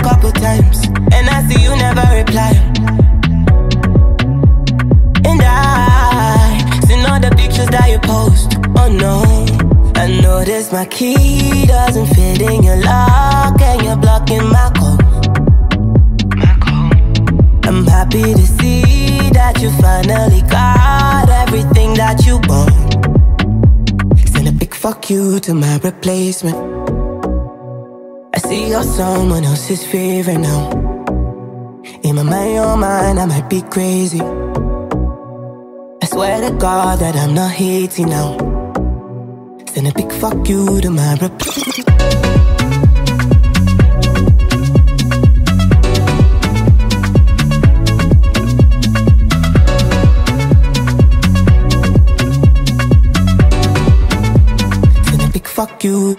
couple times, and I see you never reply. And I seen all the pictures that you post. Oh no, I noticed my key doesn't fit in your lock, and you're blocking my call. I'm happy to see that you finally got everything that you want. Send a big fuck you to my replacement. I see you're someone else's favorite now. In my mind, your mind, I might be crazy. I swear to God that I'm not hating now. Send a big fuck you to my replacement. Fuck you.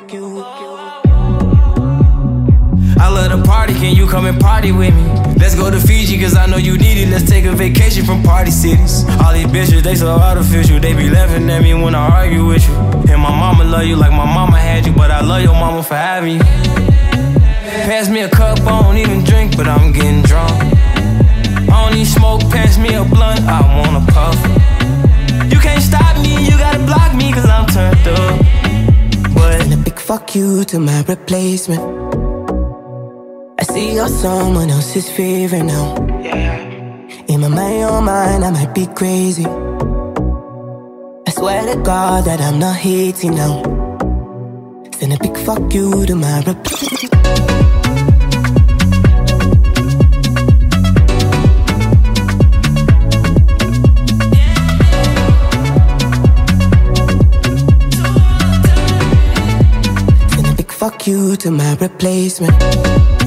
I love to party, can you come and party with me? Let's go to Fiji, cause I know you need it. Let's take a vacation from party cities. All these bitches, they so artificial. They be laughing at me when I argue with you. And my mama love you like my mama had you, but I love your mama for having you. Pass me a cup, I don't even drink, but I'm getting drunk. I don't need smoke, pass me a blunt, I wanna puff. You can't stop me, you gotta block me, cause I'm turned up. And a big fuck you to my replacement. I see you're someone else's favorite now. In my mind, your mind, I might be crazy. I swear to God that I'm not hating now. Send a big fuck you to my replacement. Fuck you to my replacement.